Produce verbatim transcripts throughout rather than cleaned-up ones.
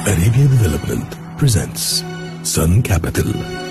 Arabia Development presents Sun Capital.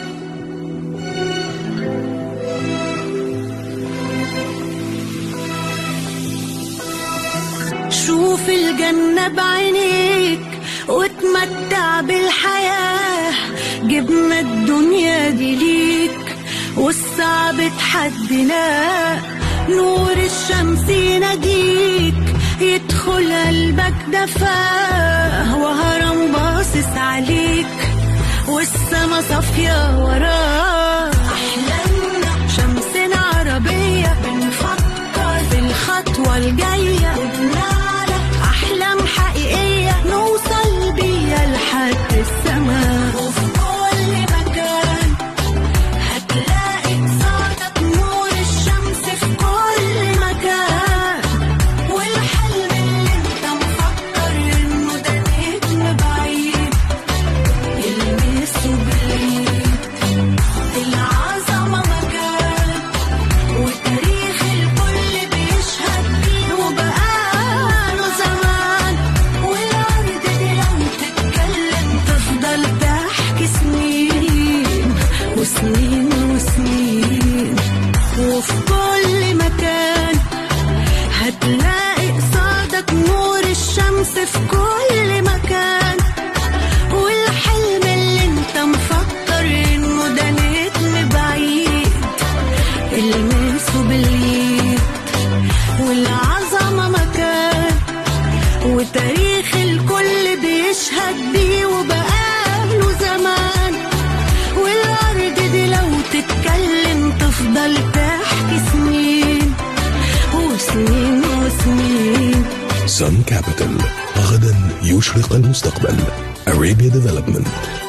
شوف الجنة بعينيك واتمتع بالحياة، جبنا الدنيا دي ليك والصعب تحديناه، نور الشمس يناديك يدخل قلبك دفاه، وهرم باصص عليك والسما صافية وراه، أحلامنا شمسنا عربية بنفكر في الخطوة الجاية، وبنعلى أحلام حقيقية نوصل بيها لحد السما، وفي كل مكان هتلاقي قصادك نور الشمس في كل مكان، والحلم اللي انت مفكر انه ده نجم بعيد يلمسه بالايد، العظمة مكان وتاريخ الكل بيشهد بيه وبقاله زمان، والأرض دي لو تتكلم تفضل تحكي سنين وسنين وسنين، وفي كل مكان هتلاقي قصادك نور الشمس في كل مكان، والحلم اللي انت مفكر انه ده نجم بعيد المسه بالايد، والعظمة مكان وتاريخ الكل بيشهد بيه وبقاله زمان، والأرض دي لو تتكلم تفضل تحكي سنين وسنين وسنين. Sun Capital، غدا يشرق المستقبل. Arabia Development.